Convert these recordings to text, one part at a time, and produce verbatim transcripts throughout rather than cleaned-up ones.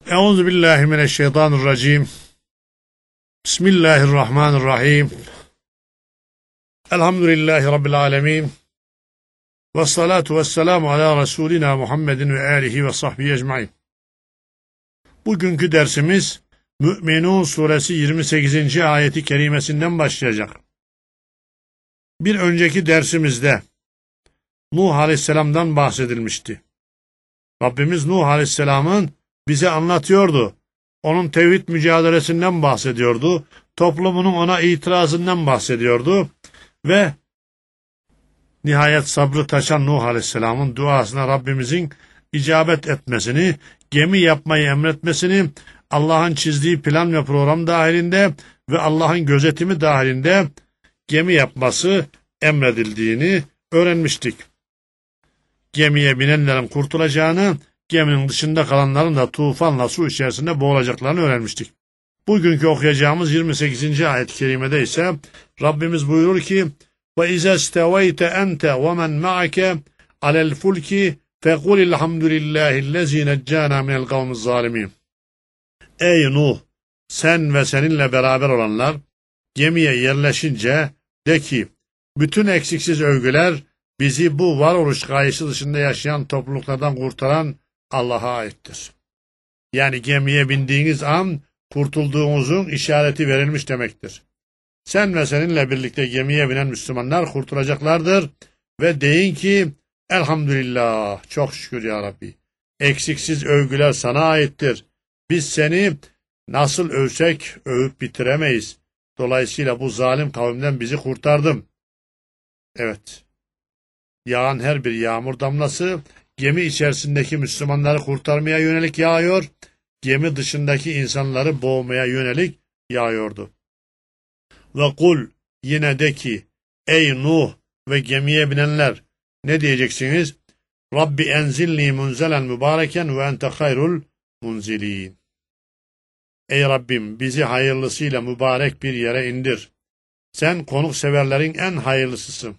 Euzu billahi mineşşeytanirracim. Bismillahirrahmanirrahim. Elhamdülillahi rabbil alamin. Ves salatu vesselamu ala Resulina Muhammedin ve alihi ve sahbihi ecmaîn. Bugünkü dersimiz Mü'minun suresi yirmi sekizinci ayeti kerimesinden başlayacak. Bir önceki dersimizde Nuh aleyhisselamdan bahsedilmişti. Rabbimiz Nuh aleyhisselamın bize anlatıyordu. Onun tevhid mücadelesinden bahsediyordu. Toplumunun ona itirazından bahsediyordu. Ve nihayet sabrı taşan Nuh aleyhisselamın duasına Rabbimizin icabet etmesini, gemi yapmayı emretmesini, Allah'ın çizdiği plan ve program dahilinde ve Allah'ın gözetimi dahilinde gemi yapması emredildiğini öğrenmiştik. Gemiye binenlerin kurtulacağını, geminin dışında kalanların da tufanla su içerisinde boğulacaklarını öğrenmiştik. Bugünkü okuyacağımız yirmi sekizinci ayet-i kerimede ise Rabbimiz buyurur ki: وَاِذَا اسْتَوَيْتَ أَنْتَ وَمَنْ مَعَكَ عَلَى الْفُلْكِ فَقُلِ الْحَمْدُ لِلّٰهِ الَّذ۪ي نَجَّانَا مِنَ الْقَوْمِ الظَّالِمِينَ. Ey Nuh! Sen ve seninle beraber olanlar gemiye yerleşince de ki, bütün eksiksiz övgüler bizi bu varoluş gayesi dışında yaşayan topluluklardan kurtaran Allah'a aittir. Yani gemiye bindiğiniz an kurtulduğunuzun işareti verilmiş demektir. Sen ve seninle birlikte gemiye binen Müslümanlar kurtulacaklardır ve deyin ki elhamdülillah, çok şükür ya Rabbi. Eksiksiz övgüler sana aittir. Biz seni nasıl övsek övüp bitiremeyiz. Dolayısıyla bu zalim kavimden bizi kurtardın. Evet. Yağan her bir yağmur damlası gemi içerisindeki Müslümanları kurtarmaya yönelik yağıyor, gemi dışındaki insanları boğmaya yönelik yağıyordu. Ve kul, yine de ki, ey Nuh ve gemiye binenler, ne diyeceksiniz? Rabbi enzilni munzelen mübareken ve ente hayrul munzilin. Ey Rabbim, bizi hayırlısıyla mübarek bir yere indir. Sen konukseverlerin en hayırlısısın.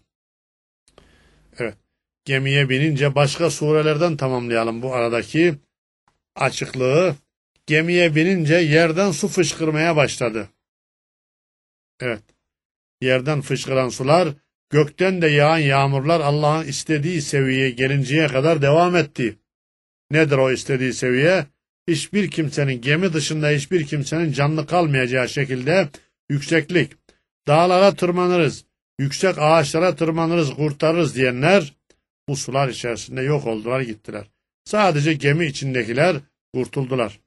Evet. Gemiye binince başka surelerden tamamlayalım bu aradaki açıklığı. Gemiye binince yerden su fışkırmaya başladı. Evet. Yerden fışkıran sular, gökten de yağan yağmurlar Allah'ın istediği seviyeye gelinceye kadar devam etti. Nedir o istediği seviye? Hiçbir kimsenin, gemi dışında hiçbir kimsenin canlı kalmayacağı şekilde yükseklik. Dağlara tırmanırız, yüksek ağaçlara tırmanırız, kurtarırız diyenler bu sular içerisinde yok oldular, gittiler. Sadece gemi içindekiler kurtuldular.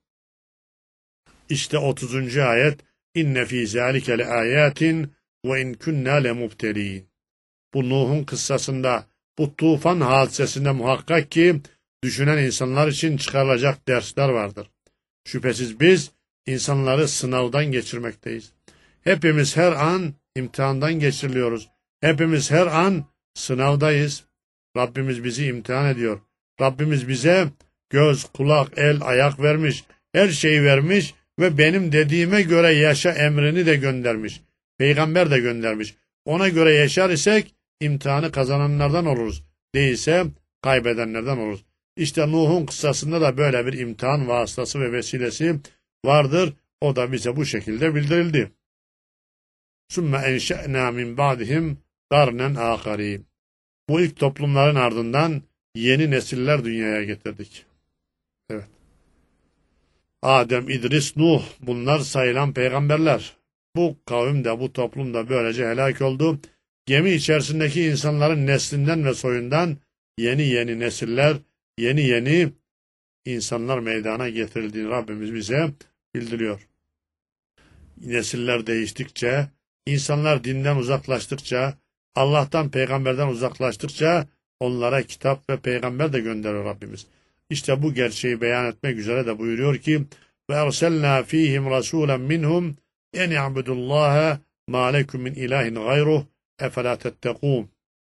İşte otuzuncu ayet: İnne fî zâlike le âyâtin ve in kunnâ le mubtelîn. Bu Nuh'un kıssasında, bu tufan hadisesinde muhakkak ki düşünen insanlar için çıkarılacak dersler vardır. Şüphesiz biz insanları sınavdan geçirmekteyiz. Hepimiz her an imtihandan geçiriliyoruz. Hepimiz her an sınavdayız. Rabbimiz bizi imtihan ediyor. Rabbimiz bize göz, kulak, el, ayak vermiş. Her şeyi vermiş ve benim dediğime göre yaşa emrini de göndermiş. Peygamber de göndermiş. Ona göre yaşar isek imtihanı kazananlardan oluruz. Değilse kaybedenlerden oluruz. İşte Nuh'un kıssasında da böyle bir imtihan vasıtası ve vesilesi vardır. O da bize bu şekilde bildirildi. Sümme enşe'nâ min ba'dihim karnen âkarîn. Bu ilk toplumların ardından yeni nesiller dünyaya getirdik. Evet. Adem, İdris, Nuh, bunlar sayılan peygamberler. Bu kavim de bu toplum da böylece helak oldu. Gemi içerisindeki insanların neslinden ve soyundan yeni yeni nesiller, yeni yeni insanlar meydana getirildiğini Rabbimiz bize bildiriyor. Nesiller değiştikçe, insanlar dinden uzaklaştıkça, Allah'tan, peygamberden uzaklaştıkça onlara kitap ve peygamber de gönderiyor Rabbimiz. İşte bu gerçeği beyan etmek üzere de buyuruyor ki: ve erselnâ fîhim rasûlen minhum en i'budullâhe mâ lekum min ilâhin gayruh efelâ tettekûn.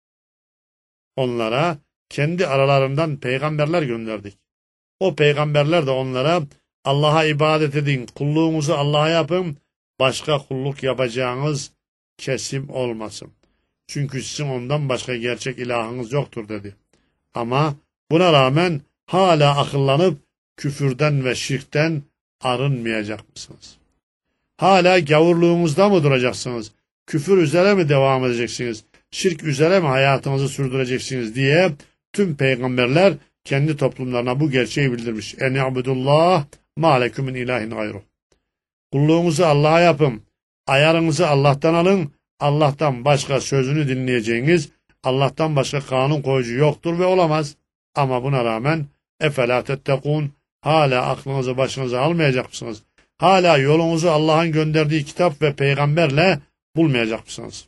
Onlara kendi aralarından peygamberler gönderdik. O peygamberler de onlara Allah'a ibadet edin, kulluğunuzu Allah'a yapın, başka kulluk yapacağınız kesim olmasın. Çünkü sizin ondan başka gerçek ilahınız yoktur dedi. Ama buna rağmen hala akıllanıp küfürden ve şirkten arınmayacak mısınız? Hala gavurluğunuzda mı duracaksınız? Küfür üzere mi devam edeceksiniz? Şirk üzere mi hayatınızı sürdüreceksiniz diye tüm peygamberler kendi toplumlarına bu gerçeği bildirmiş. En ya'budullah ma lekum min ilahin gayruh. Kulluğunuzu Allah'a yapın. Ayarınızı Allah'tan alın. Allah'tan başka sözünü dinleyeceğiniz, Allah'tan başka kanun koyucu yoktur ve olamaz. Ama buna rağmen efelâ tettekûn, hala aklınızı başınıza almayacak mısınız? Hala yolunuzu Allah'ın gönderdiği kitap ve peygamberle bulmayacak mısınız?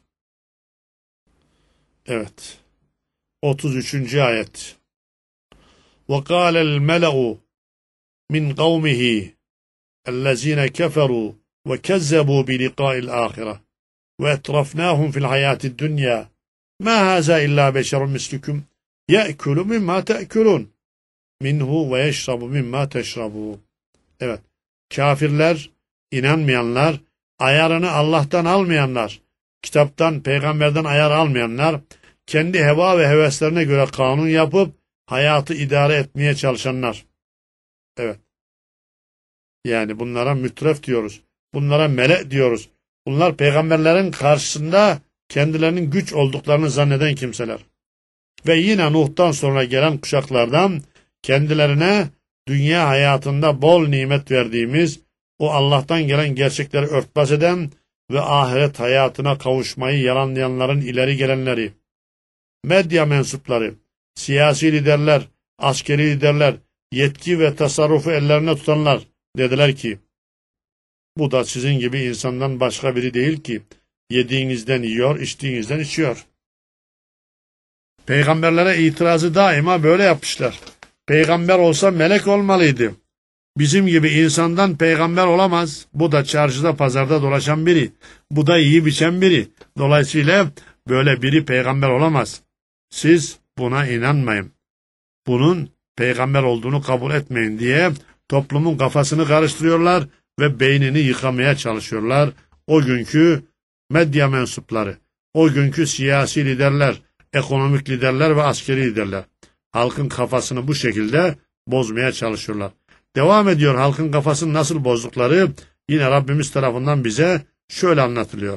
Evet. otuz üçüncü ayet. وَقَالَ الْمَلَأُ مِنْ قَوْمِهِ الَّذ۪ينَ كَفَرُوا وَكَذَّبُوا بِلِقَاءِ الْآخِرَةِ وَاَتْرَفْنَاهُمْ فِي الْحَيَاةِ الدُّنْيَا مَا هَذَا إِلَّا بَشَرٌ مِسْلُكُمْ يَأْكُلُ مِمَّا تَأْكُلُونَ مِنْهُ وَيَشْرَبُ مِمَّا تَشْرَبُونَ. Evet. Kafirler, inanmayanlar, ayarını Allah'tan almayanlar, kitaptan, peygamberden ayar almayanlar, kendi heva ve heveslerine göre kanun yapıp hayatı idare etmeye çalışanlar. Evet. Yani bunlara mütref diyoruz. Bunlara melek diyoruz. Bunlar peygamberlerin karşısında kendilerinin güç olduklarını zanneden kimseler. Ve yine Nuh'tan sonra gelen kuşaklardan kendilerine dünya hayatında bol nimet verdiğimiz o Allah'tan gelen gerçekleri örtbas eden ve ahiret hayatına kavuşmayı yalanlayanların ileri gelenleri, medya mensupları, siyasi liderler, askeri liderler, yetki ve tasarrufu ellerine tutanlar dediler ki, bu da sizin gibi insandan başka biri değil ki, yediğinizden yiyor, içtiğinizden içiyor. Peygamberlere itirazı daima böyle yapmışlar. Peygamber olsa melek olmalıydı. Bizim gibi insandan peygamber olamaz. Bu da çarşıda pazarda dolaşan biri. Bu da iyi biçen biri. Dolayısıyla böyle biri peygamber olamaz. Siz buna inanmayın. Bunun peygamber olduğunu kabul etmeyin diye toplumun kafasını karıştırıyorlar ve beynini yıkamaya çalışıyorlar. O günkü medya mensupları, o günkü siyasi liderler, ekonomik liderler ve askeri liderler. Halkın kafasını bu şekilde bozmaya çalışıyorlar. Devam ediyor halkın kafasını nasıl bozdukları yine Rabbimiz tarafından bize şöyle anlatılıyor.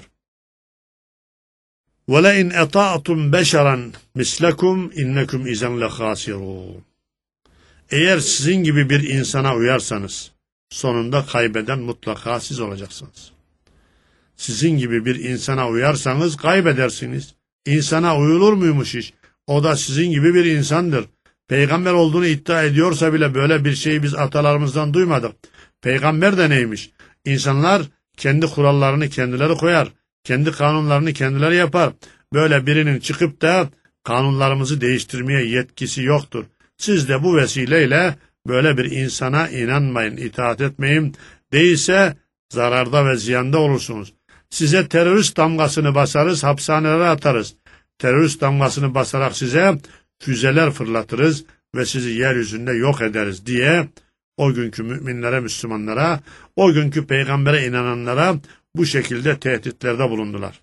وَلَاِنْ اَطَعْتُمْ بَشَرًا مِسْلَكُمْ اِنَّكُمْ اِذًا لَخَاسِرُونَ. Eğer sizin gibi bir insana uyarsanız, sonunda kaybeden mutlaka siz olacaksınız. Sizin gibi bir insana uyarsanız kaybedersiniz. İnsana uyulur muymuş iş? O da sizin gibi bir insandır. Peygamber olduğunu iddia ediyorsa bile böyle bir şeyi biz atalarımızdan duymadık. Peygamber de neymiş? İnsanlar kendi kurallarını kendileri koyar. Kendi kanunlarını kendileri yapar. Böyle birinin çıkıp da kanunlarımızı değiştirmeye yetkisi yoktur. Siz de bu vesileyle böyle bir insana inanmayın, itaat etmeyin. Değilse zararda ve ziyanda olursunuz. Size terörist damgasını basarız, hapishanelere atarız. Terörist damgasını basarak size füzeler fırlatırız ve sizi yeryüzünde yok ederiz diye o günkü müminlere, Müslümanlara, o günkü peygambere inananlara bu şekilde tehditlerde bulundular.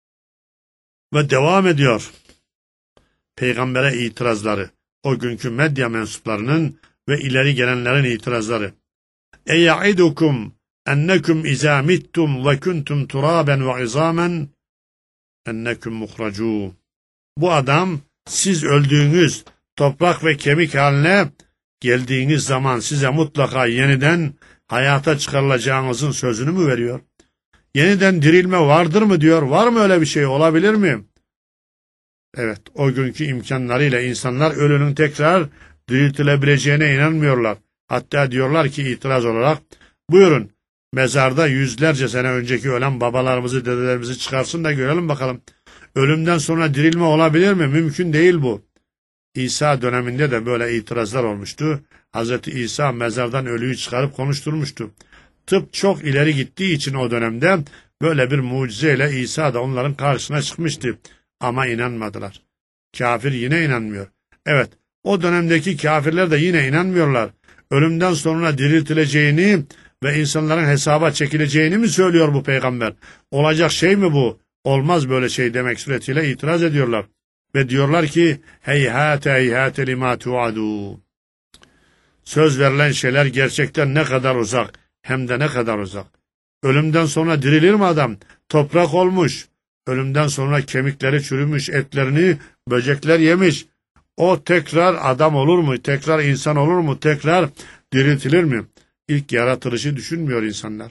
Ve devam ediyor peygambere itirazları, o günkü medya mensuplarının ve ileri gelenlerin itirazları. اَيَعِدُكُمْ اَنَّكُمْ اِذَا مِتْتُمْ وَكُنْتُمْ تُرَابًا وَعِظَامًا اَنَّكُمْ مُخْرَجُونَ. Bu adam siz öldüğünüz toprak ve kemik haline geldiğiniz zaman size mutlaka yeniden hayata çıkarılacağınızın sözünü mü veriyor? Yeniden dirilme vardır mı diyor? Var mı öyle bir şey? Olabilir mi? Evet, o günkü imkanlarıyla insanlar ölünün tekrar diriltilebileceğine inanmıyorlar. Hatta diyorlar ki itiraz olarak, buyurun mezarda yüzlerce sene önceki ölen babalarımızı, dedelerimizi çıkarsın da görelim bakalım. Ölümden sonra dirilme olabilir mi? Mümkün değil bu. İsa döneminde de böyle itirazlar olmuştu. Hazreti İsa mezardan ölüyü çıkarıp konuşturmuştu. Tıp çok ileri gittiği için o dönemde böyle bir mucizeyle İsa da onların karşısına çıkmıştı. Ama inanmadılar. Kafir yine inanmıyor. Evet, o dönemdeki kafirler de yine inanmıyorlar. Ölümden sonra diriltileceğini ve insanların hesaba çekileceğini mi söylüyor bu peygamber? Olacak şey mi bu? Olmaz böyle şey demek suretiyle itiraz ediyorlar. Ve diyorlar ki heyhate heyhate lima tuadu. söz verilen şeyler gerçekten ne kadar uzak, hem de ne kadar uzak. Ölümden sonra dirilir mi adam? Toprak olmuş. Ölümden sonra kemikleri çürümüş, etlerini böcekler yemiş. O tekrar adam olur mu? Tekrar insan olur mu? Tekrar diriltilir mi? İlk yaratılışı düşünmüyor insanlar.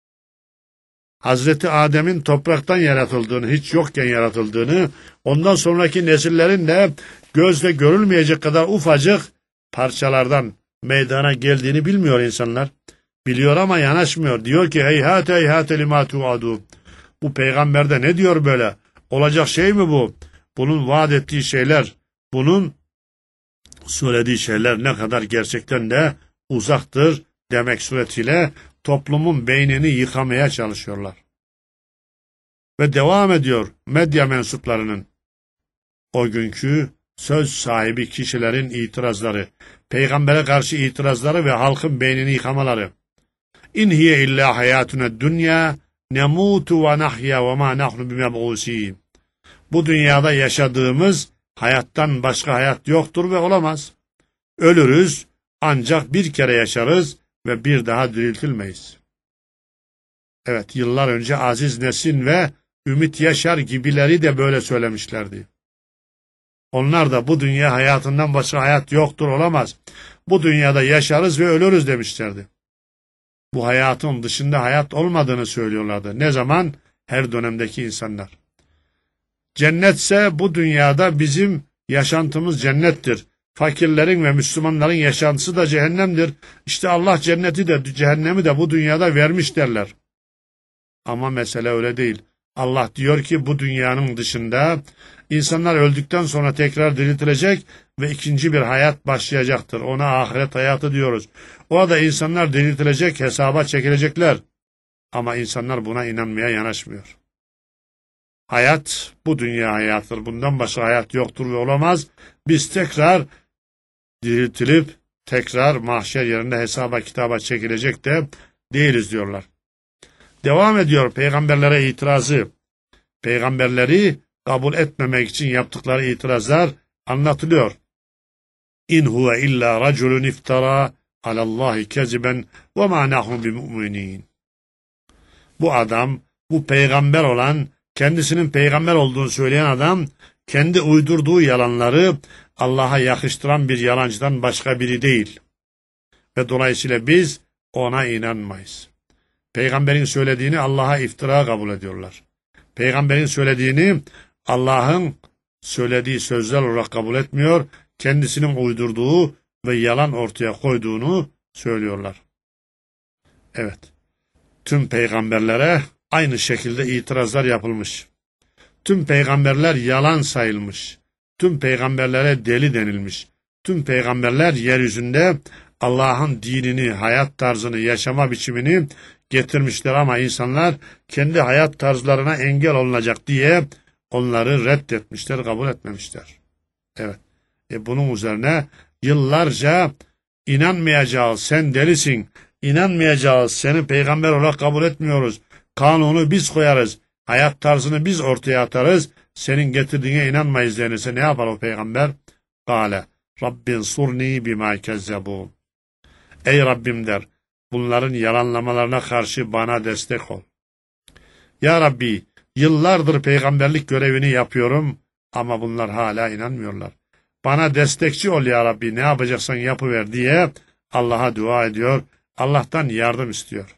Hazreti Adem'in topraktan yaratıldığını, hiç yokken yaratıldığını, ondan sonraki nesillerin de gözle görülmeyecek kadar ufacık parçalardan meydana geldiğini bilmiyor insanlar. Biliyor ama yanaşmıyor. Diyor ki heyhate heyhate lima tuadu. Bu peygamber de ne diyor böyle? Olacak şey mi bu? Bunun vaat ettiği şeyler, bunun söylediği şeyler ne kadar gerçekten de uzaktır demek suretiyle toplumun beynini yıkamaya çalışıyorlar. Ve devam ediyor medya mensuplarının o günkü söz sahibi kişilerin itirazları, peygambere karşı itirazları ve halkın beynini yıkamaları. İn hiye illa hayatuna dünya nemutu ve nahya ve ma nahnu bimeb'usin. Bu dünyada yaşadığımız hayattan başka hayat yoktur ve olamaz. Ölürüz ancak bir kere yaşarız ve bir daha diriltilmeyiz. Evet, yıllar önce Aziz Nesin ve Ümit Yaşar gibileri de böyle söylemişlerdi. Onlar da bu dünya hayatından başka hayat yoktur, olamaz. Bu dünyada yaşarız ve ölürüz demişlerdi. Bu hayatın dışında hayat olmadığını söylüyorlardı. Ne zaman? Her dönemdeki insanlar. Cennetse bu dünyada bizim yaşantımız cennettir. Fakirlerin ve Müslümanların yaşantısı da cehennemdir. İşte Allah cenneti de cehennemi de bu dünyada vermiş derler. Ama mesele öyle değil. Allah diyor ki bu dünyanın dışında insanlar öldükten sonra tekrar diriltilecek ve ikinci bir hayat başlayacaktır. Ona ahiret hayatı diyoruz. Orada insanlar diriltilecek, hesaba çekilecekler. Ama insanlar buna inanmaya yanaşmıyor. Hayat bu dünya hayatıdır. Bundan başka hayat yoktur ve olamaz. Biz tekrar diriltilip tekrar mahşer yerinde hesaba kitaba çekilecek de değiliz diyorlar. Devam ediyor peygamberlere itirazı. Peygamberleri kabul etmemek için yaptıkları itirazlar anlatılıyor. İn huve illa raculun iftara alallahi keziben ve ma nahnu bimuminin. Bu adam, bu peygamber olan, kendisinin peygamber olduğunu söyleyen adam, kendi uydurduğu yalanları Allah'a yakıştıran bir yalancıdan başka biri değil. Ve dolayısıyla biz ona inanmayız. Peygamberin söylediğini Allah'a iftira kabul ediyorlar. Peygamberin söylediğini Allah'ın söylediği sözler olarak kabul etmiyor, kendisinin uydurduğu ve yalan ortaya koyduğunu söylüyorlar. Evet, tüm peygamberlere aynı şekilde itirazlar yapılmış. Tüm peygamberler yalan sayılmış. Tüm peygamberlere deli denilmiş. Tüm peygamberler yeryüzünde Allah'ın dinini, hayat tarzını, yaşama biçimini getirmişler ama insanlar kendi hayat tarzlarına engel olunacak diye onları reddetmişler, kabul etmemişler. Evet. E bunun üzerine yıllarca inanmayacağız, sen delisin, inanmayacağız, seni peygamber olarak kabul etmiyoruz, kanunu biz koyarız, hayat tarzını biz ortaya atarız, senin getirdiğine inanmayız denirse ne yapar o peygamber? Kale, Rabbin surni bima kezzebun. Ey Rabbim der, bunların yalanlamalarına karşı bana destek ol. Ya Rabbi, yıllardır peygamberlik görevini yapıyorum ama bunlar hala inanmıyorlar. Bana destekçi ol ya Rabbi, ne yapacaksan yapıver diye Allah'a dua ediyor, Allah'tan yardım istiyor.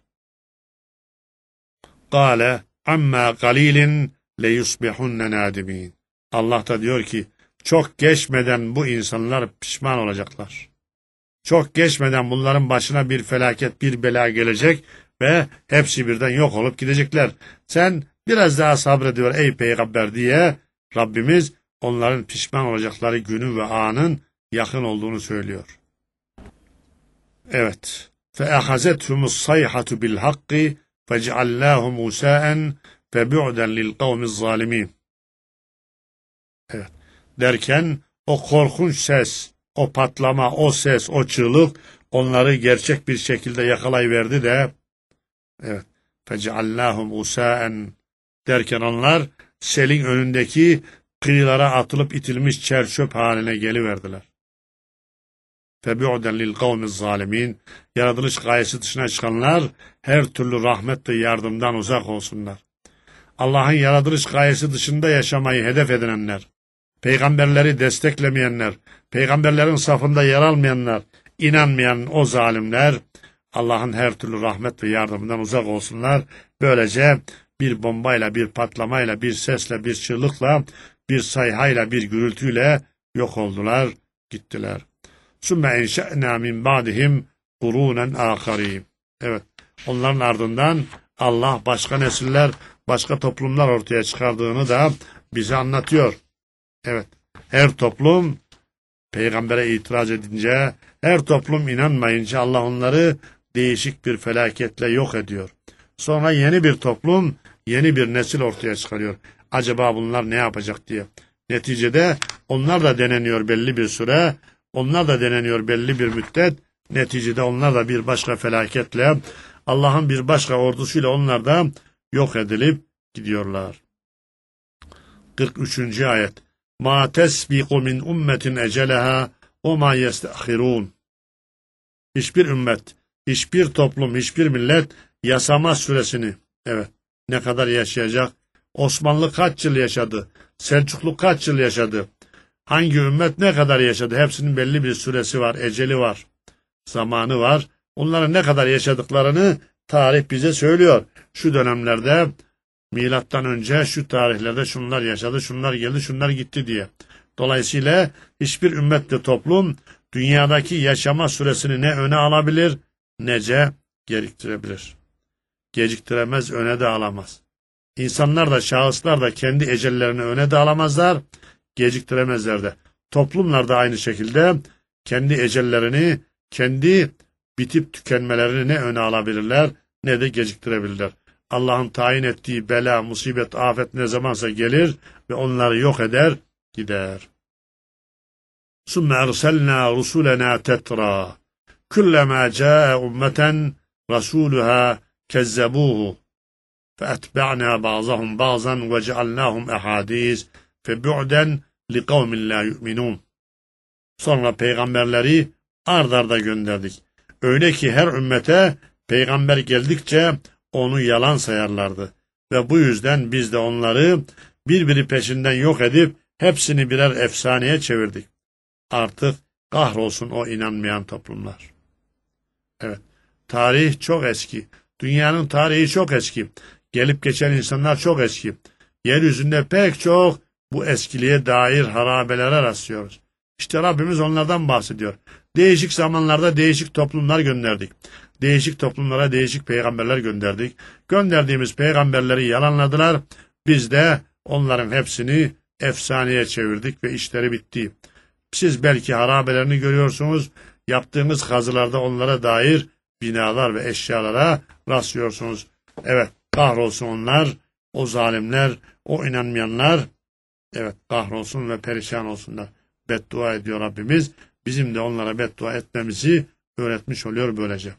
Kale, amma qalilin leyusbihunne nadimin. Allah da diyor ki, çok geçmeden bu insanlar pişman olacaklar. Çok geçmeden bunların başına bir felaket, bir bela gelecek ve hepsi birden yok olup gidecekler. Sen biraz daha sabrediyor ey peygamber diye Rabbimiz onların pişman olacakları günü ve anın yakın olduğunu söylüyor. Evet. فَاَخَزَتْهُمُ الصَّيْحَةُ بِالْحَقِّ فَجْعَلَّاهُمْ مُسَاءً فَبُعْدًا لِلْقَوْمِ الظَّالِمِينَ. Evet. Derken o korkunç ses, o patlama, o ses, o çığlık onları gerçek bir şekilde yakalayıverdi de evet. فَجْعَلَّاهُمْ مُسَاءً derken onlar selin önündeki kıyılara atılıp itilmiş çer çöp haline geliverdiler. febu'den lil kavmiz zalimin. Yaratılış gayesi dışına çıkanlar her türlü rahmet ve yardımdan uzak olsunlar. Allah'ın yaratılış gayesi dışında yaşamayı hedef edinenler, peygamberleri desteklemeyenler, peygamberlerin safında yer almayanlar, inanmayan o zalimler Allah'ın her türlü rahmet ve yardımından uzak olsunlar. Böylece bir bombayla, bir patlamayla, bir sesle, bir çığlıkla, bir sayhayla, bir gürültüyle yok oldular, gittiler. Sümme enşe'nâ min ba'dihim kurûnen âkharîn. Evet, onların ardından Allah başka nesiller, başka toplumlar ortaya çıkardığını da bize anlatıyor. Evet, her toplum peygambere itiraz edince, her toplum inanmayınca Allah onları değişik bir felaketle yok ediyor. Sonra yeni bir toplum, yeni bir nesil ortaya çıkarıyor. Acaba bunlar ne yapacak diye. Neticede onlar da deneniyor belli bir süre, onlar da deneniyor belli bir müddet. Neticede onlar da bir başka felaketle, Allah'ın bir başka ordusuyla onlar da yok edilip gidiyorlar. kırk üçüncü ayet. Ma tesbiqu min ummetin eceleha ve ma yestahirun. Hiçbir ümmet, hiçbir toplum, hiçbir millet yasama süresini, evet, ne kadar yaşayacak? Osmanlı kaç yıl yaşadı? Selçuklu kaç yıl yaşadı? Hangi ümmet ne kadar yaşadı? Hepsinin belli bir süresi var, eceli var, zamanı var. Onların ne kadar yaşadıklarını tarih bize söylüyor. Şu dönemlerde, milattan önce şu tarihlerde şunlar yaşadı, şunlar geldi, şunlar gitti diye. Dolayısıyla hiçbir ümmet ve toplum dünyadaki yaşama süresini ne öne alabilir, nece geciktirebilir. Geciktiremez, öne de alamaz. İnsanlar da, şahıslar da kendi ecellerini öne de alamazlar, geciktiremezler de. Toplumlar da aynı şekilde kendi ecellerini, kendi bitip tükenmelerini ne öne alabilirler, ne de geciktirebilirler. Allah'ın tayin ettiği bela, musibet, afet ne zamansa gelir ve onları yok eder, gider. ثُمَّ اَرْسَلْنَا رُسُولَنَا تَتْرَى كُلَّمَا جَاءَ اُمَّةً رَسُولُهَا كَذَّبُوهُ فَأَتْبَعْنَا بَعْضَهُمْ بَعْضًا وَجَعَلْنَاهُمْ اَحَادِيث فَبُعْدًا لِقَوْمٍ لَا يُؤْمِنُونَ. Sonra peygamberleri ard arda gönderdik. Öyle ki her ümmete peygamber geldikçe onu yalan sayarlardı. Ve bu yüzden biz de onları birbiri peşinden yok edip hepsini birer efsaneye çevirdik. Artık kahrolsun o inanmayan toplumlar. Evet, tarih çok eski. Dünyanın tarihi çok eski. Gelip geçen insanlar çok eski. Yeryüzünde pek çok bu eskiliğe dair harabelere rastlıyoruz. İşte Rabbimiz onlardan bahsediyor. Değişik zamanlarda değişik toplumlar gönderdik. Değişik toplumlara değişik peygamberler gönderdik. Gönderdiğimiz peygamberleri yalanladılar. Biz de onların hepsini efsaneye çevirdik ve işleri bitti. Siz belki harabelerini görüyorsunuz. Yaptığınız kazılarda onlara dair binalar ve eşyalara rastlıyorsunuz. Evet, kahrolsun onlar, o zalimler, o inanmayanlar. Evet, kahrolsun ve perişan olsunlar. Beddua ediyor Rabbimiz. Bizim de onlara beddua etmemizi öğretmiş oluyor böylece.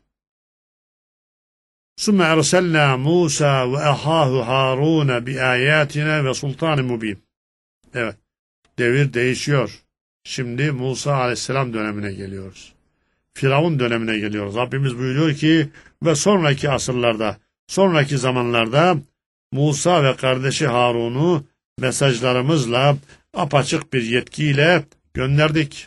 ثُمَّ اَرْسَلْنَا مُوسَى وَأَخَاهُ هَارُونَ بِآيَاتِنَا وَسُلْطَانٍ مُبِينٍ. Evet, devir değişiyor. Şimdi Musa aleyhisselam dönemine geliyoruz. Firavun dönemine geliyoruz. Rabbimiz buyuruyor ki ve sonraki asırlarda, sonraki zamanlarda Musa ve kardeşi Harun'u mesajlarımızla apaçık bir yetkiyle gönderdik.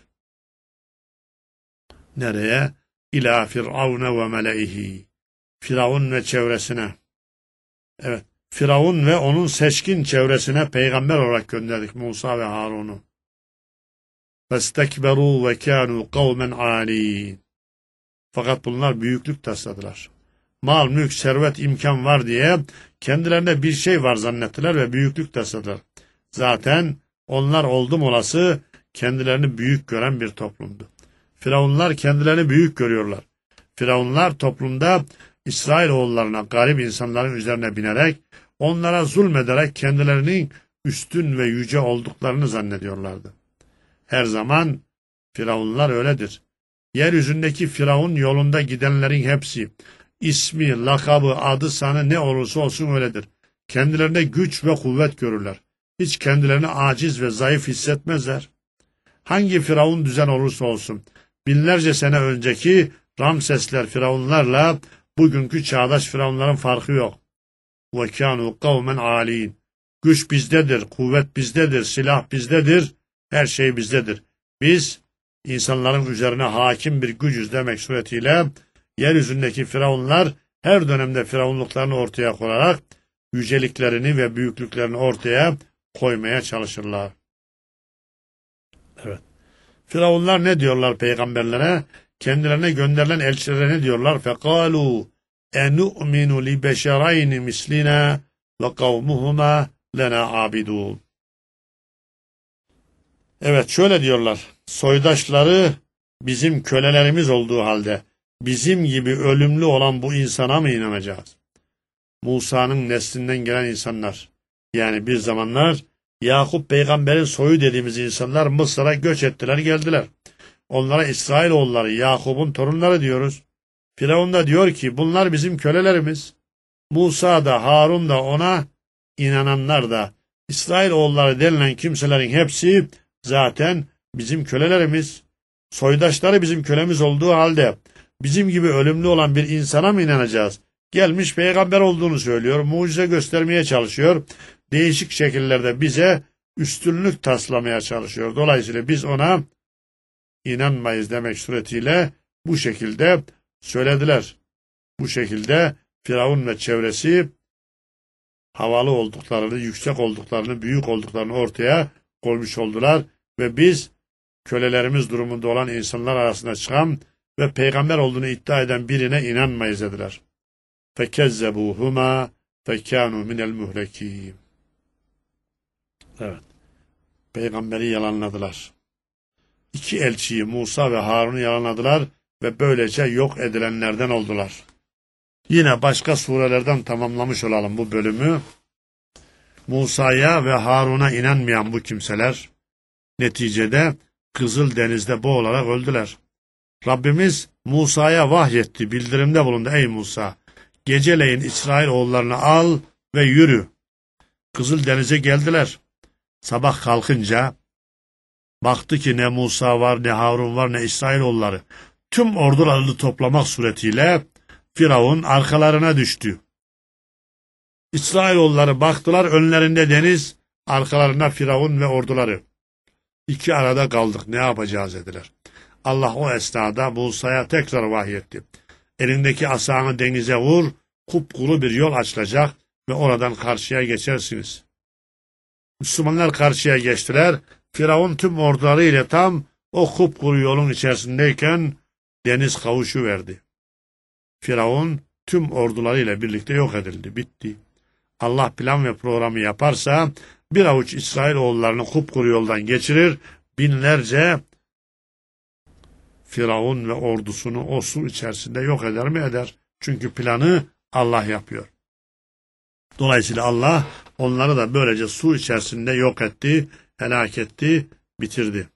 Nereye? İlâ Firavun ve meleihi. Firavun ve çevresine. Evet, Firavun ve onun seçkin çevresine peygamber olarak gönderdik Musa ve Harun'u. فَاسْتَكْبَرُوا وَكَانُوا قَوْمًا عَالِينَ. Fakat bunlar büyüklük tasladılar. Mal, mülk, servet, imkan var diye kendilerine bir şey var zannettiler ve büyüklük tasladılar. Zaten onlar oldum olası kendilerini büyük gören bir toplumdu. Firavunlar kendilerini büyük görüyorlar. Firavunlar toplumda İsrailoğullarına, garip insanların üzerine binerek, onlara zulmederek kendilerinin üstün ve yüce olduklarını zannediyorlardı. Her zaman Firavunlar öyledir. Yeryüzündeki Firavun yolunda gidenlerin hepsi, ismi, lakabı, adı, sanı ne olursa olsun öyledir. Kendilerine güç ve kuvvet görürler. Hiç kendilerini aciz ve zayıf hissetmezler. Hangi Firavun düzen olursa olsun, binlerce sene önceki Ramsesler, Firavunlarla bugünkü çağdaş Firavunların farkı yok. وَكَانُوا قَوْمًا عَالِينَ. Güç bizdedir, kuvvet bizdedir, silah bizdedir, her şey bizdedir. Biz insanların üzerine hakim bir gücüz demek suretiyle yeryüzündeki Firavunlar her dönemde firavunluklarını ortaya koyarak yüceliklerini ve büyüklüklerini ortaya koymaya çalışırlar. Evet. Firavunlar ne diyorlar peygamberlere? Kendilerine gönderilen elçilere ne diyorlar? فَقَالُوا اَنُؤْمِنُ لِبَشَرَيْنِ مِسْلِنَا وَقَوْمُهُمَا لَنَا عَابِدُونَ. Evet, şöyle diyorlar. Soydaşları bizim kölelerimiz olduğu halde bizim gibi ölümlü olan bu insana mı inanacağız? Musa'nın neslinden gelen insanlar, yani bir zamanlar Yakup peygamberin soyu dediğimiz insanlar Mısır'a göç ettiler, geldiler. Onlara İsrailoğulları, Yakup'un torunları diyoruz. Firavun da diyor ki bunlar bizim kölelerimiz. Musa da Harun da ona inananlar da İsrailoğulları denilen kimselerin hepsi zaten bizim kölelerimiz. Soydaşları bizim kölemiz olduğu halde bizim gibi ölümlü olan bir insana mı inanacağız? Gelmiş peygamber olduğunu söylüyor, mucize göstermeye çalışıyor. Değişik şekillerde bize üstünlük taslamaya çalışıyor. Dolayısıyla biz ona inanmayız demek suretiyle bu şekilde söylediler. Bu şekilde Firavun ve çevresi havalı olduklarını, yüksek olduklarını, büyük olduklarını ortaya koymuş oldular ve biz kölelerimiz durumunda olan insanlar arasında çıkan ve peygamber olduğunu iddia eden birine inanmayız dediler. فَكَذَّبُوهُمَا فَكَانُوا مِنَ الْمُهْلَكِينَ. Evet. Peygamberi yalanladılar. İki elçiyi Musa ve Harun'u yalanladılar ve böylece yok edilenlerden oldular. Yine başka surelerden tamamlamış olalım bu bölümü. Musa'ya ve Harun'a inanmayan bu kimseler neticede Kızıl Deniz'de boğularak öldüler. Rabbimiz Musa'ya vahyetti, bildirimde bulundu. Ey Musa, geceleyin İsrailoğullarını al ve yürü. Kızıl Deniz'e geldiler. Sabah kalkınca baktı ki ne Musa var, ne Harun var, ne İsrailoğulları. Tüm ordularını toplamak suretiyle Firavun arkalarına düştü. İsrailoğulları baktılar, önlerinde deniz, arkalarına Firavun ve orduları. İki arada kaldık, ne yapacağız dediler. Allah o esnada Musa'ya tekrar vahyetti. Elindeki asanı denize vur, kupkuru bir yol açılacak ve oradan karşıya geçersiniz. Müslümanlar karşıya geçtiler. Firavun tüm orduları ile tam o kupkuru yolun içerisindeyken deniz kavuşuverdi. Firavun tüm ordularıyla birlikte yok edildi, bitti. Allah plan ve programı yaparsa bir avuç İsrailoğullarını kupkuru yoldan geçirir, binlerce Firavun ve ordusunu o su içerisinde yok eder mi eder. Çünkü planı Allah yapıyor. Dolayısıyla Allah onları da böylece su içerisinde yok etti, helak etti, bitirdi.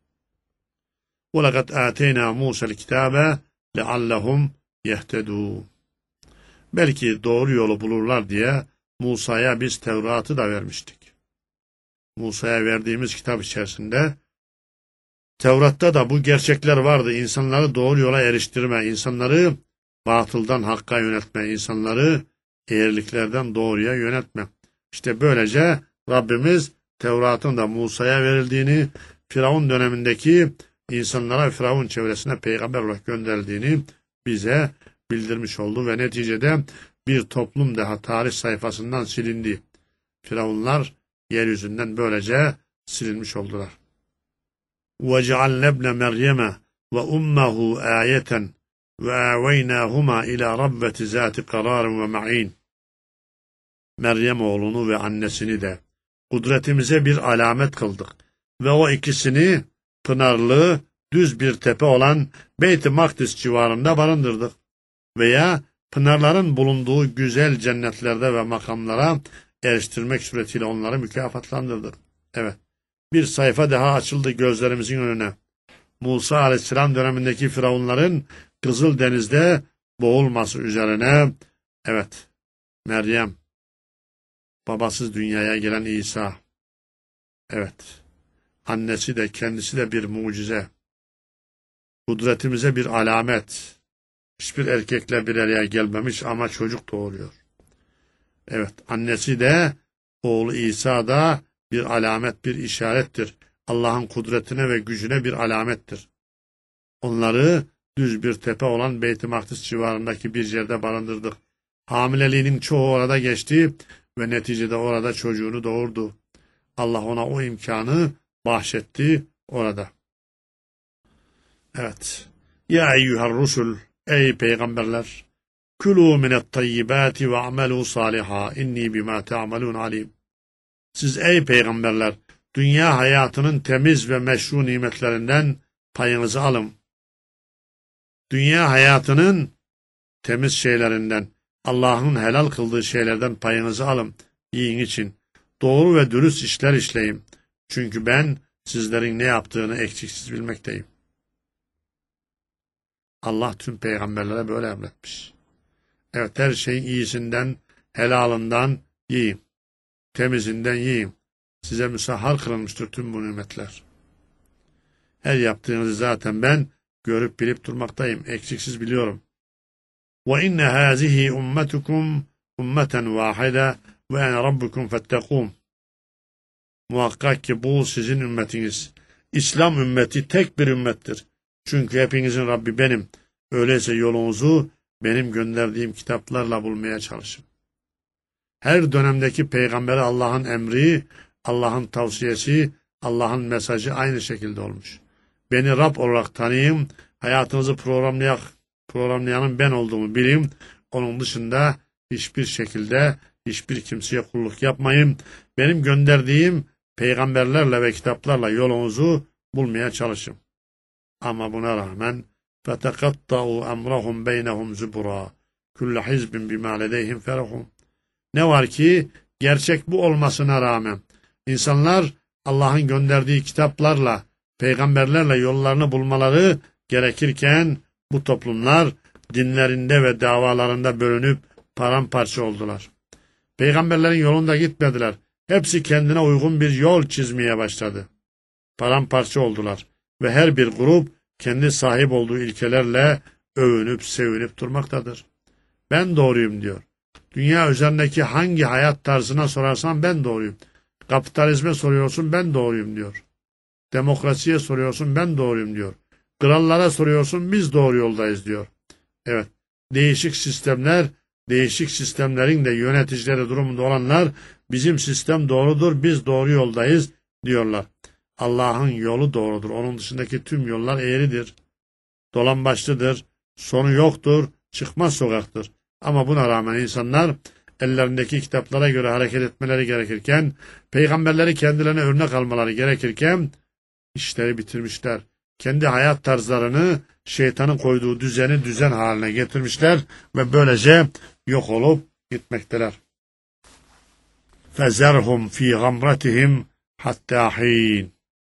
وَلَقَدْ آتَيْنَا مُوسَى الْكِتَابَ لَعَلَّهُمْ يَهْتَدُونَ. Belki doğru yolu bulurlar diye Musa'ya biz Tevrat'ı da vermiştik. Musa'ya verdiğimiz kitap içerisinde Tevrat'ta da bu gerçekler vardı. İnsanları doğru yola eriştirme, insanları batıldan hakka yönetme, insanları eğriliklerden doğruya yönetme. İşte böylece Rabbimiz Tevrat'ın da Musa'ya verildiğini, Firavun dönemindeki insanlara, Firavun çevresine peygamber olarak gönderildiğini bize bildirmiş oldu ve neticede bir toplum daha tarih sayfasından silindi. Firavunlar yeryüzünden böylece silinmiş oldular. وَجَعَلْنَا ابْنَ مَرْيَمَ وَأُمَّهُ آيَةً وَآوَيْنَاهُمَا إِلَى رَبَّةِ ذَاتِ قَرَارٍ وَمَعِينٍ. Meryem oğlunu ve annesini de kudretimize bir alamet kıldık ve o ikisini pınarlı, düz bir tepe olan Beyt-i Makdis civarında barındırdık veya pınarların bulunduğu güzel cennetlerde ve makamlara eriştirmek suretiyle onları mükafatlandırdık. Evet, bir sayfa daha açıldı gözlerimizin önüne. Musa Aleyhisselam dönemindeki Firavunların Kızıl Deniz'de boğulması üzerine, evet, Meryem, babasız dünyaya gelen İsa, evet, annesi de kendisi de bir mucize. kudretimize bir alamet. Hiçbir erkekle bir araya gelmemiş ama çocuk doğuruyor. Evet, annesi de oğlu İsa da bir alamet, bir işarettir. Allah'ın kudretine ve gücüne bir alamettir. Onları düz bir tepe olan Beyt-i Makdis civarındaki bir yerde barındırdık. Hamileliğinin çoğu orada geçti ve neticede orada çocuğunu doğurdu. Allah ona o imkanı bahşetti orada. Evet. Ya eyyuhel rusul, ey peygamberler, külû minet tayyibâti ve amelû sâlihâ, inni bimâ te'amelûn alim. Siz ey peygamberler, dünya hayatının temiz ve meşru nimetlerinden payınızı alın. Dünya hayatının temiz şeylerinden, Allah'ın helal kıldığı şeylerden payınızı alın. Yiyin için. Doğru ve dürüst işler işleyin. Çünkü ben sizlerin ne yaptığını eksiksiz bilmekteyim. Allah tüm peygamberlere böyle emretmiş. Evet, her şeyin iyisinden, helalından yiyin. Temizinden yiyin. Size müsahhar kılınmıştır tüm bu nimetler. Her yaptığınızı zaten ben görüp bilip durmaktayım. Eksiksiz biliyorum. وَاِنَّ هَذِهِ اُمَّتُكُمْ اُمَّةً وَاحِدًا وَاَنَ رَبُّكُمْ فَاتَّقُونَ. Muhakkak ki bu sizin ümmetiniz. İslam ümmeti tek bir ümmettir. Çünkü hepinizin Rabbi benim. Öyleyse yolunuzu benim gönderdiğim kitaplarla bulmaya çalışın. Her dönemdeki peygambere Allah'ın emri, Allah'ın tavsiyesi, Allah'ın mesajı aynı şekilde olmuş. Beni Rab olarak tanıyın, hayatınızı programlayan, programlayanın ben olduğumu bilin. Onun dışında hiçbir şekilde hiçbir kimseye kulluk yapmayın. Benim gönderdiğim peygamberlerle ve kitaplarla yolunuzu bulmaya çalışın. Ama buna rağmen فَتَقَطَّعُوا أَمْرَهُمْ بَيْنَهُمْ زُبُرًا كُلَّ حِزْبٍ بِمَا لَدَيْهِمْ فَرَحُونَ. Ne var ki gerçek bu olmasına rağmen insanlar Allah'ın gönderdiği kitaplarla, peygamberlerle yollarını bulmaları gerekirken bu toplumlar dinlerinde ve davalarında bölünüp paramparça oldular. Peygamberlerin yolunda gitmediler. Hepsi kendine uygun bir yol çizmeye başladı. Paramparça oldular ve her bir grup kendi sahip olduğu ilkelerle övünüp sevinip durmaktadır. Ben doğruyum diyor. Dünya üzerindeki hangi hayat tarzına sorarsan ben doğruyum. Kapitalizme soruyorsun ben doğruyum diyor. Demokrasiye soruyorsun ben doğruyum diyor. Krallara soruyorsun biz doğru yoldayız diyor. Evet, değişik sistemler, değişik sistemlerin de yöneticileri durumunda olanlar bizim sistem doğrudur, biz doğru yoldayız diyorlar. Allah'ın yolu doğrudur. Onun dışındaki tüm yollar eğridir. Dolambaçlıdır, sonu yoktur, çıkmaz sokaktır. Ama buna rağmen insanlar ellerindeki kitaplara göre hareket etmeleri gerekirken, peygamberleri kendilerine örnek almaları gerekirken işleri bitirmişler. Kendi hayat tarzlarını şeytanın koyduğu düzeni düzen haline getirmişler ve böylece yok olup gitmekteler. فَزَرْهُمْ ف۪ي غَمْرَتِهِمْ حَتَّى حِينَ.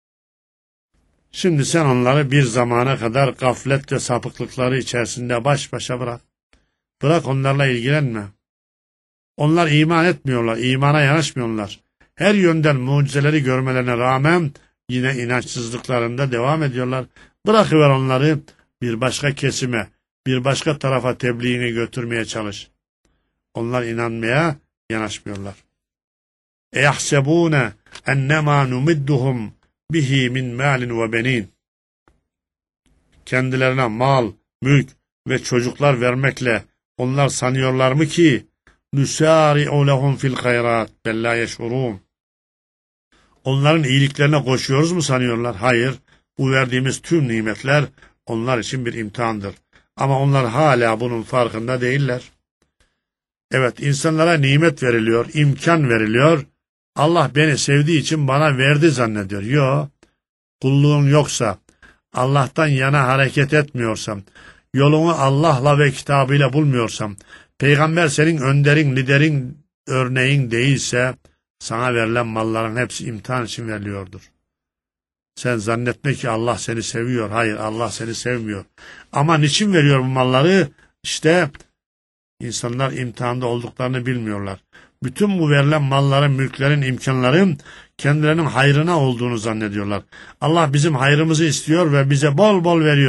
Şimdi sen onları bir zamana kadar gaflet ve sapıklıkları içerisinde baş başa bırak. Bırak onlarla ilgilenme. Onlar iman etmiyorlar, imana yanaşmıyorlar. Her yönden mucizeleri görmelerine rağmen yine inançsızlıklarında devam ediyorlar. Bırakıver onları bir başka kesime, bir başka tarafa tebliğini götürmeye çalış. Onlar inanmaya yanaşmıyorlar. اَيَحْسَبُونَ اَنَّمَا نُمِدُّهُمْ bihi min malin ve benin. Kendilerine mal, mülk ve çocuklar vermekle onlar sanıyorlar mı ki nusari'u lehum fil hayrat bel la yeş'urun. Onların iyiliklerine koşuyoruz mu sanıyorlar? Hayır. Bu verdiğimiz tüm nimetler onlar için bir imtihandır. Ama onlar hala bunun farkında değiller. Evet, insanlara nimet veriliyor, imkan veriliyor. Allah beni sevdiği için bana verdi zannediyor. Yok, kulluğun yoksa, Allah'tan yana hareket etmiyorsam, yolunu Allah'la ve kitabıyla bulmuyorsam, peygamber senin önderin, liderin, örneğin değilse, sana verilen malların hepsi imtihan için veriliyordur. Sen zannetme ki Allah seni seviyor. Hayır, Allah seni sevmiyor. Ama niçin veriyor bu malları? İşte insanlar imtihanda olduklarını bilmiyorlar. Bütün bu verilen malların, mülklerin, imkanların kendilerinin hayrına olduğunu zannediyorlar. Allah bizim hayrımızı istiyor ve bize bol bol veriyor.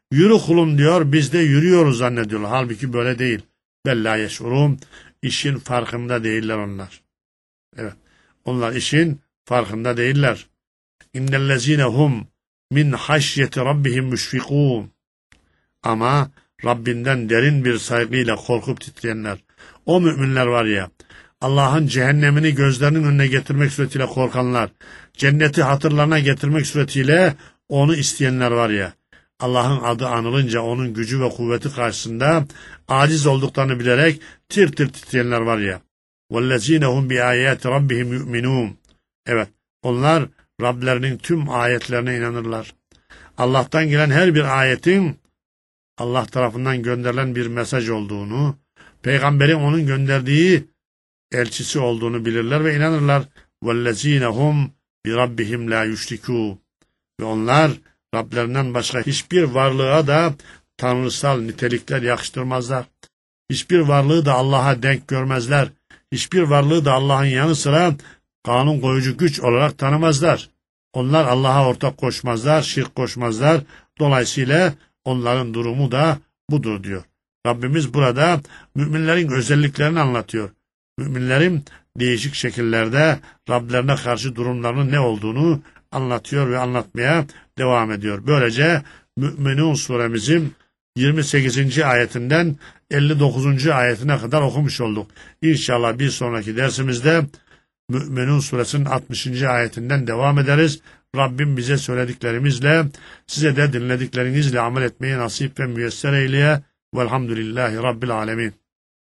Yürü kulum diyor, biz de yürüyoruz zannediyorlar. Halbuki böyle değil. Bella yeş'urun. İşin farkında değiller onlar. Evet. Onlar işin farkında değiller. İnnellezine hum min haşyeti rabbihim müşfikûn. Ama Rabbinden derin bir saygıyla korkup titreyenler. O müminler var ya, Allah'ın cehennemini gözlerinin önüne getirmek suretiyle korkanlar, cenneti hatırlarına getirmek suretiyle onu isteyenler var ya, Allah'ın adı anılınca onun gücü ve kuvveti karşısında aciz olduklarını bilerek tir tir titreyenler var ya. وَالَّذ۪ينَ هُمْ بِآيَاتِ رَبِّهِمْ يُؤْمِنُونَ. Evet, onlar Rablerinin tüm ayetlerine inanırlar. Allah'tan gelen her bir ayetin Allah tarafından gönderilen bir mesaj olduğunu, peygamberin onun gönderdiği elçisi olduğunu bilirler ve inanırlar. وَالَّذ۪ينَ هُمْ بِرَبِّهِمْ لَا يُشْرِكُونَ. Ve onlar Rablerinden başka hiçbir varlığa da tanrısal nitelikler yakıştırmazlar. Hiçbir varlığı da Allah'a denk görmezler. Hiçbir varlığı da Allah'ın yanı sıra kanun koyucu güç olarak tanımazlar. Onlar Allah'a ortak koşmazlar, şirk koşmazlar. Dolayısıyla onların durumu da budur diyor. Rabbimiz burada müminlerin özelliklerini anlatıyor. Müminlerin değişik şekillerde Rablerine karşı durumlarının ne olduğunu anlatıyor ve anlatmaya devam ediyor. Böylece Mü'minun suremizin yirmi sekizinci ayetinden elli dokuzuncu ayetine kadar okumuş olduk. İnşallah bir sonraki dersimizde Mü'minun suresinin altmışıncı ayetinden devam ederiz. Rabbim bize söylediklerimizle, size de dinlediklerinizle amel etmeyi nasip ve müyesser eyleye. Velhamdülillahi Rabbil alemin.